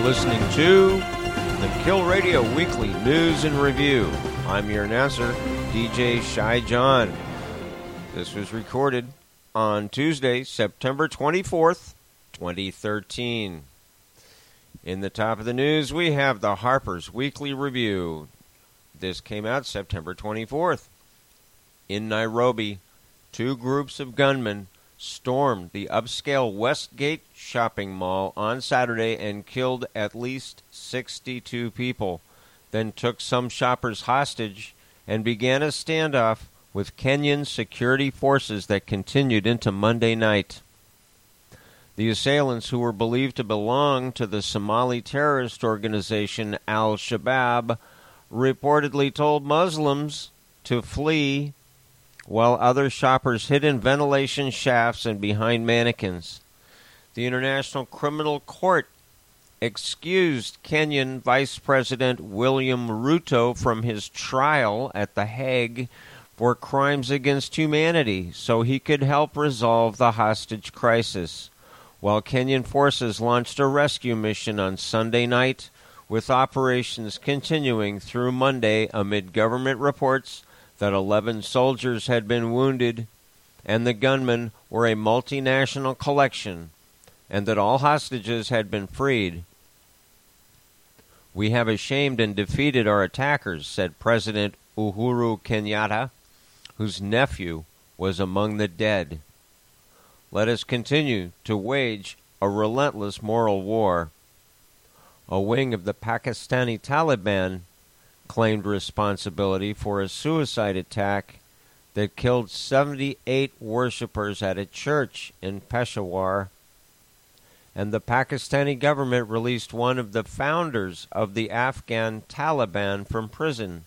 listening to the Kill Radio Weekly News and Review. I'm your announcer, DJ Shy John. This was recorded on Tuesday, September 24th, 2013. In the top of the news, we have the Harper's Weekly Review. This came out September 24th. In Nairobi, two groups of gunmen stormed the upscale Westgate shopping mall on Saturday and killed at least 62 people, then took some shoppers hostage and began a standoff with Kenyan security forces that continued into Monday night. The assailants, who were believed to belong to the Somali terrorist organization Al-Shabaab, reportedly told Muslims to flee, while other shoppers hid in ventilation shafts and behind mannequins. The International Criminal Court excused Kenyan Vice President William Ruto from his trial at The Hague for crimes against humanity so he could help resolve the hostage crisis, while Kenyan forces launched a rescue mission on Sunday night, with operations continuing through Monday amid government reports that 11 soldiers had been wounded and the gunmen were a multinational collection, and that all hostages had been freed. "We have ashamed and defeated our attackers," said President Uhuru Kenyatta, whose nephew was among the dead. "Let us continue to wage a relentless moral war." A wing of the Pakistani Taliban claimed responsibility for a suicide attack that killed 78 worshippers at a church in Peshawar, and the Pakistani government released one of the founders of the Afghan Taliban from prison.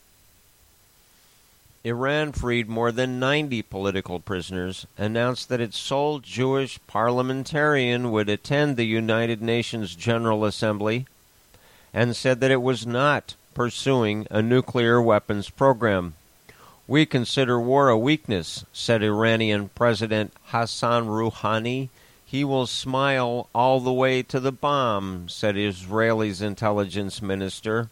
Iran freed more than 90 political prisoners, announced that its sole Jewish parliamentarian would attend the United Nations General Assembly, and said that it was not pursuing a nuclear weapons program. "We consider war a weakness," said Iranian President Hassan Rouhani. "He will smile all the way to the bomb," said Israel's intelligence minister.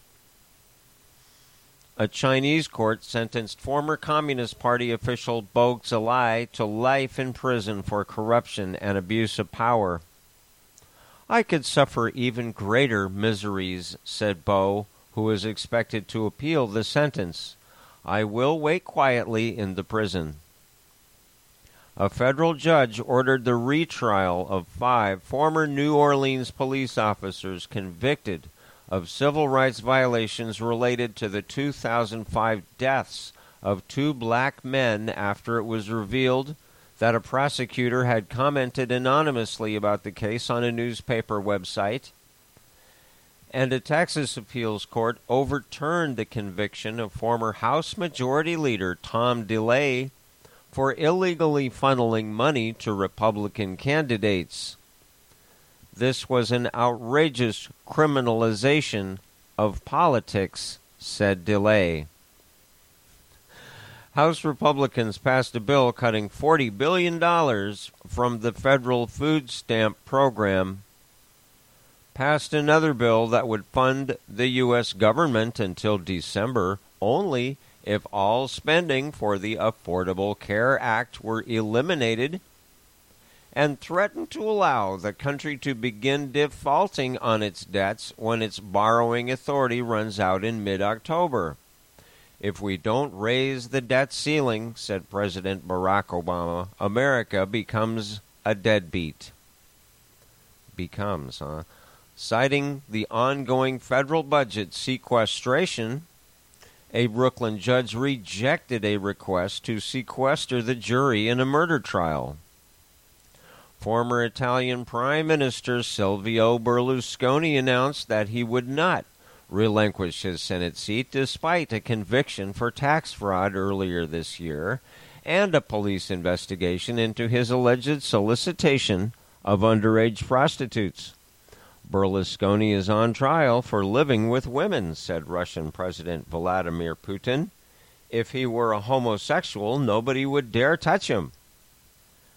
A Chinese court sentenced former Communist Party official Bo Xilai to life in prison for corruption and abuse of power. "I could suffer even greater miseries," said Bo, who is expected to appeal the sentence. "I will wait quietly in the prison." A federal judge ordered the retrial of 5 former New Orleans police officers convicted of civil rights violations related to the 2005 deaths of 2 black men after it was revealed that a prosecutor had commented anonymously about the case on a newspaper website. And a Texas appeals court overturned the conviction of former House Majority Leader Tom DeLay for illegally funneling money to Republican candidates. "This was an outrageous criminalization of politics," said DeLay. House Republicans passed a bill cutting $40 billion from the federal food stamp program, passed another bill that would fund the U.S. government until December only if all spending for the Affordable Care Act were eliminated, and threatened to allow the country to begin defaulting on its debts when its borrowing authority runs out in mid-October. "If we don't raise the debt ceiling," said President Barack Obama, "America becomes a deadbeat." Becomes, huh? Citing the ongoing federal budget sequestration, a Brooklyn judge rejected a request to sequester the jury in a murder trial. Former Italian Prime Minister Silvio Berlusconi announced that he would not relinquish his Senate seat despite a conviction for tax fraud earlier this year and a police investigation into his alleged solicitation of underage prostitutes. "Berlusconi is on trial for living with women," said Russian President Vladimir Putin. "If he were a homosexual, nobody would dare touch him."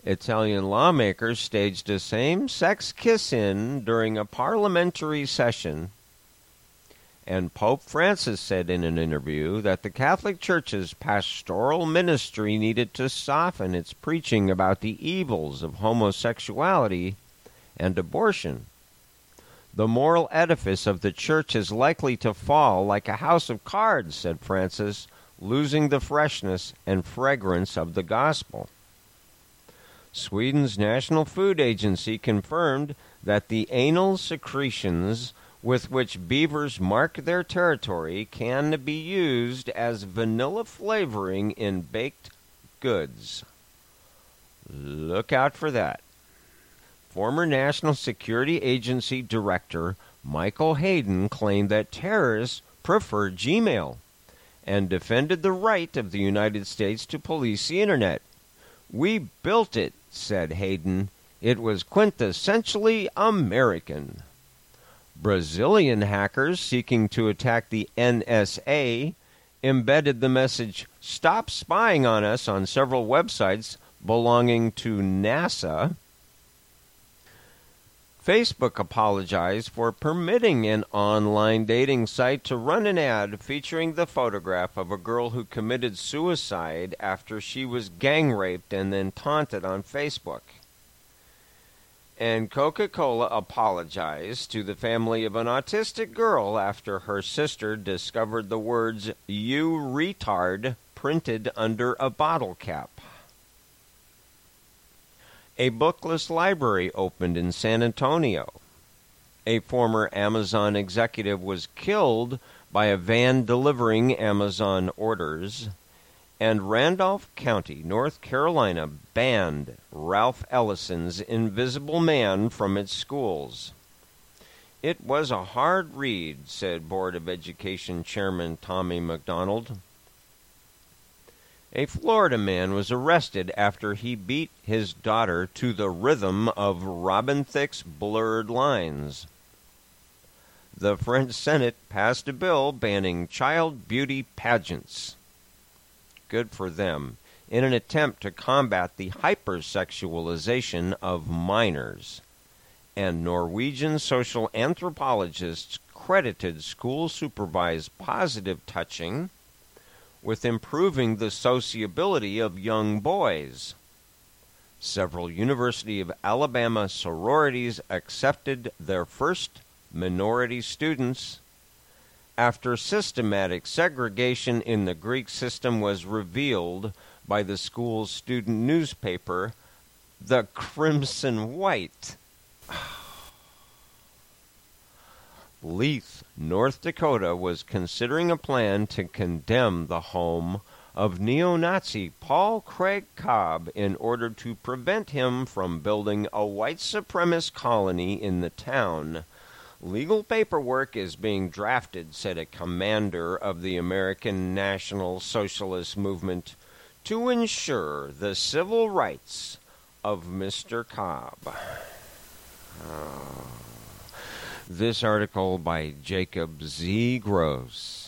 Italian lawmakers staged a same-sex kiss-in during a parliamentary session, and Pope Francis said in an interview that the Catholic Church's pastoral ministry needed to soften its preaching about the evils of homosexuality and abortion. The moral edifice of the Church is likely to fall like a house of cards, said Francis, losing the freshness and fragrance of the gospel. Sweden's National Food Agency confirmed that the anal secretions with which beavers mark their territory can be used as vanilla flavoring in baked goods. Look out for that. Former National Security Agency Director Michael Hayden claimed that terrorists prefer Gmail and defended the right of the United States to police the Internet. "We built it," said Hayden. "It was quintessentially American." Brazilian hackers seeking to attack the NSA embedded the message, "Stop spying on us," on several websites belonging to NASA. Facebook apologized for permitting an online dating site to run an ad featuring the photograph of a girl who committed suicide after she was gang raped and then taunted on Facebook. And Coca-Cola apologized to the family of an autistic girl after her sister discovered the words "You retard" printed under a bottle cap. A bookless library opened in San Antonio. A former Amazon executive was killed by a van delivering Amazon orders. And Randolph County, North Carolina, banned Ralph Ellison's Invisible Man from its schools. "It was a hard read," said Board of Education Chairman Tommy McDonald. A Florida man was arrested after he beat his daughter to the rhythm of Robin Thicke's Blurred Lines. The French Senate passed a bill banning child beauty pageants. Good for them, in an attempt to combat the hypersexualization of minors. And Norwegian social anthropologists credited school-supervised positive touching with improving the sociability of young boys. Several University of Alabama sororities accepted their first minority students after systematic segregation in the Greek system was revealed by the school's student newspaper, the Crimson White. Leith, North Dakota, was considering a plan to condemn the home of neo-Nazi Paul Craig Cobb in order to prevent him from building a white supremacist colony in the town. "Legal paperwork is being drafted," said a commander of the American National Socialist Movement, "to ensure the civil rights of Mr. Cobb." This article by Jacob Z. Gross.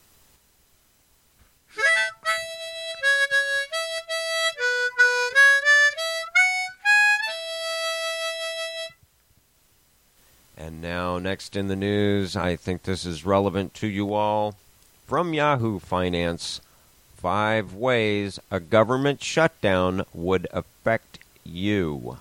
And now, next in the news, I think this is relevant to you all. From Yahoo Finance, 5 ways a government shutdown would affect you.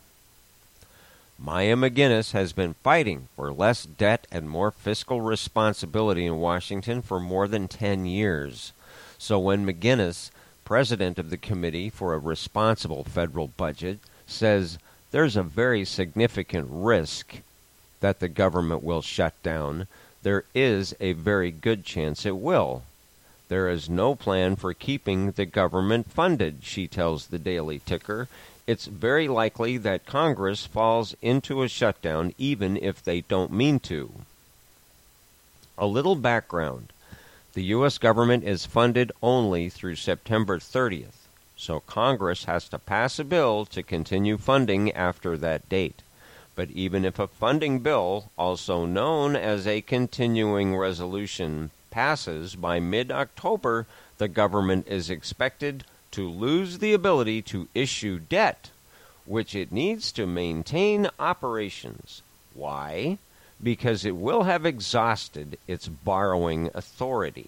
Maya McGinnis has been fighting for less debt and more fiscal responsibility in Washington for more than 10 years. So when McGinnis, president of the Committee for a Responsible Federal Budget, says there's a very significant risk that the government will shut down, there is a very good chance it will. There is no plan for keeping the government funded, she tells the Daily Ticker. It's very likely that Congress falls into a shutdown even if they don't mean to. A little background. The U.S. government is funded only through September 30th, so Congress has to pass a bill to continue funding after that date. But even if a funding bill, also known as a continuing resolution, passes by mid-October, the government is expected to lose the ability to issue debt which it needs to maintain operations. Why? Because it will have exhausted its borrowing authority.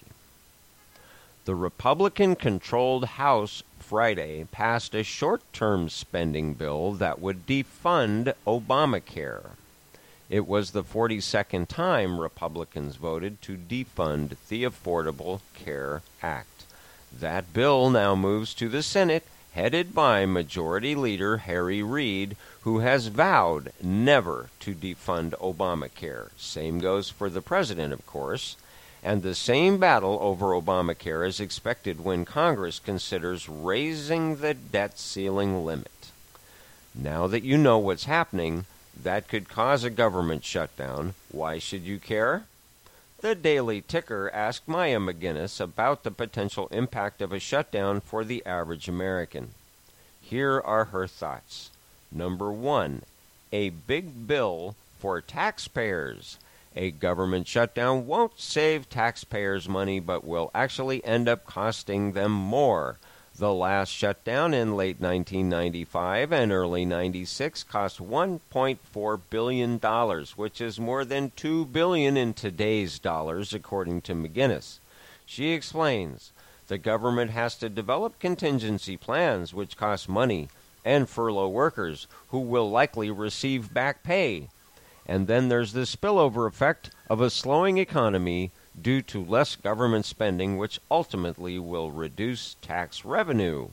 The Republican-controlled House Friday passed a short-term spending bill that would defund Obamacare. It was the 42nd time Republicans voted to defund the Affordable Care Act. That bill now moves to the Senate, headed by Majority Leader Harry Reid, who has vowed never to defund Obamacare. Same goes for the president, of course. And the same battle over Obamacare is expected when Congress considers raising the debt ceiling limit. Now that you know what's happening, that could cause a government shutdown. Why should you care? The Daily Ticker asked Maya McGinnis about the potential impact of a shutdown for the average American. Here are her thoughts. Number 1, a big bill for taxpayers. A government shutdown won't save taxpayers money, but will actually end up costing them more. The last shutdown in late 1995 and early 96 cost $1.4 billion, which is more than $2 billion in today's dollars, according to McGinnis. She explains, the government has to develop contingency plans, which cost money, and furlough workers, who will likely receive back pay. And then there's the spillover effect of a slowing economy due to less government spending, which ultimately will reduce tax revenue.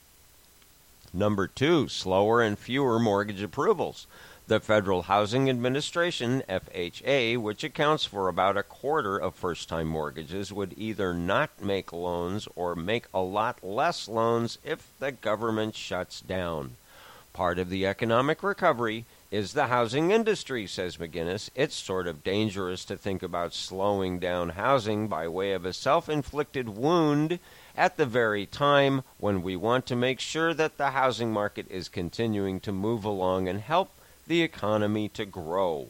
Number 2, slower and fewer mortgage approvals. The Federal Housing Administration, FHA, which accounts for about a quarter of first-time mortgages, would either not make loans or make a lot less loans if the government shuts down. Part of the economic recovery is the housing industry, says McGinnis. It's sort of dangerous to think about slowing down housing by way of a self-inflicted wound at the very time when we want to make sure that the housing market is continuing to move along and help the economy to grow.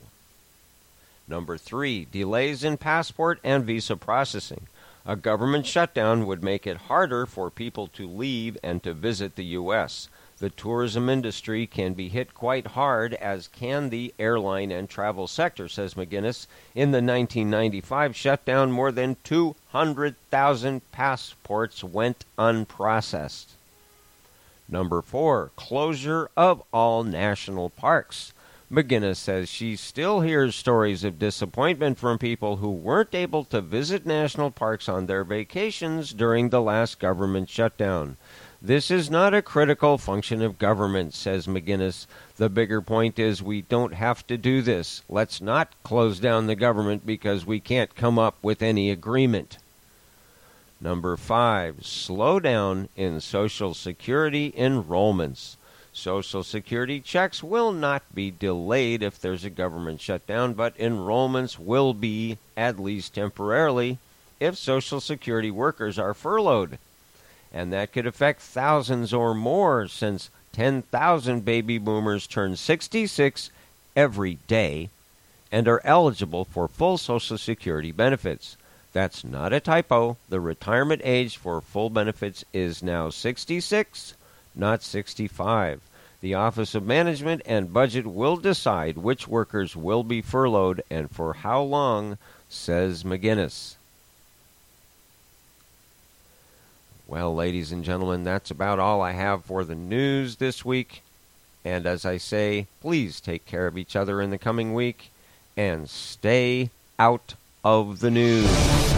Number 3, delays in passport and visa processing. A government shutdown would make it harder for people to leave and to visit the U.S. The tourism industry can be hit quite hard, as can the airline and travel sector, says McGinnis. In the 1995 shutdown, more than 200,000 passports went unprocessed. Number 4, closure of all national parks. McGinnis says she still hears stories of disappointment from people who weren't able to visit national parks on their vacations during the last government shutdown. This is not a critical function of government, says McGinnis. The bigger point is we don't have to do this. Let's not close down the government because we can't come up with any agreement. Number 5, slowdown in Social Security enrollments. Social Security checks will not be delayed if there's a government shutdown, but enrollments will be, at least temporarily, if Social Security workers are furloughed. And that could affect thousands or more, since 10,000 baby boomers turn 66 every day and are eligible for full Social Security benefits. That's not a typo. The retirement age for full benefits is now 66, not 65. The Office of Management and Budget will decide which workers will be furloughed and for how long, says McGinnis. Well, ladies and gentlemen, that's about all I have for the news this week. And as I say, please take care of each other in the coming week and stay out of the news.